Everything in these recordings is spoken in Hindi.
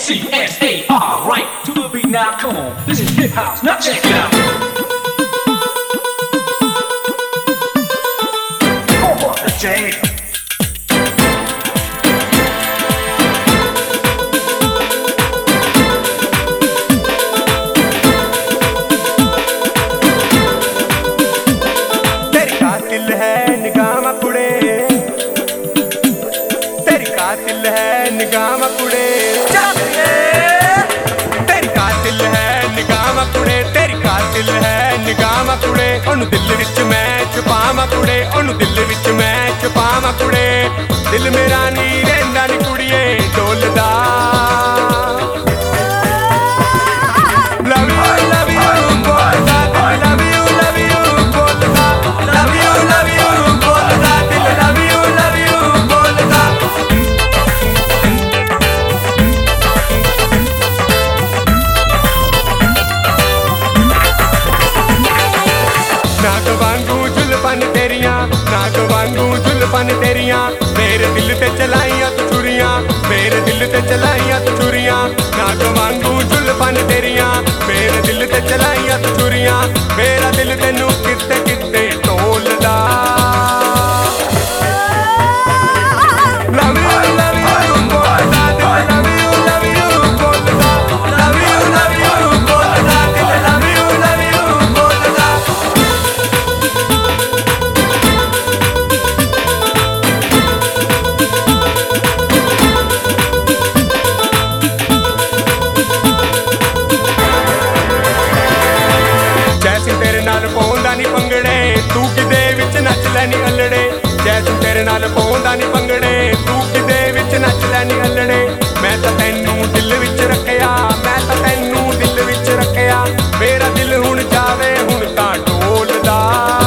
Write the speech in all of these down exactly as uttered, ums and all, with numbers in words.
C S A R, right to the beat now, come on. This is hip house, now check it out. Over the jam. तेरी कातिल है निगाह कुड़े, तेरी कातिल है निगाह कुड़े, तेरी कातिल है निगाह कुड़े, तेरी कातिल है निगाह कुड़े, ओनू दिल विच मैं छुपावां कुड़े, ओनू दिल विच मैं छुपावां कुड़े, दिल मेरा नी रहिंदा नी कुड़िए डोलदा। नाग वांगू जुल्फां तेरियां, नाग वांगू जुल्फां तेरियां, मेरे दिल ते चलाइयां तू छुरियां, मेरे दिल ते चलाइयां तू छुरियां, नाग वांगू जुल्फां तेरियां, मेरे दिल ते चलाइयां तू छुरियां, मेरा दिल तेनू किते किते ढोलदा। पंगड़े तू किदे विच नच लैनी अल्लड़े, जैसू तेरे नाल पौंदा नी पंगड़े तू किदे विच नच लैनी अल्लड़े, मैं तां तैनू दिल विच रखिया, मैं तां तैनू दिल विच रखिया, मेरा दिल हुण जावे हुण तां ढोलदा।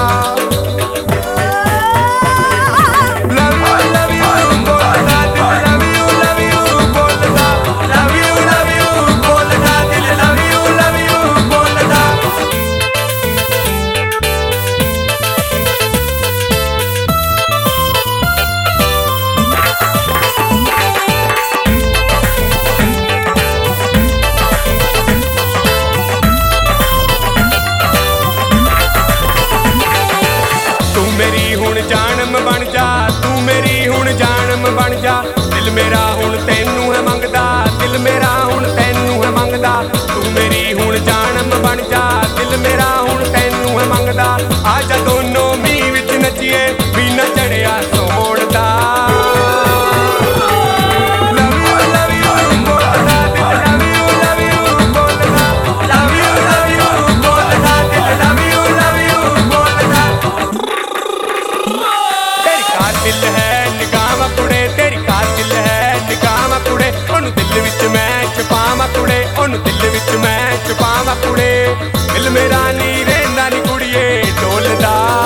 बन जा तू मेरी हुण जानम बन जा, दिल मेरा हुण तैनू है मंगदा, दिल मेरा हुण तैनू है मंगदा, तू मेरी हुण जानम बन जा, दिल मेरा हुण तैनू है मंगदा, आजा दोनों मी विच नचिए बिना चढ़िया सोड़दा। दिल है निगाह कुड़े, तेरी कातिल है निगाह कुड़े, ओनू दिल विच मैं छुपावां कुड़े, ओनू दिल विच मैं छुपावां कुड़े, दिल मेरा नी रहिंदा नी कुड़िए डोलदा।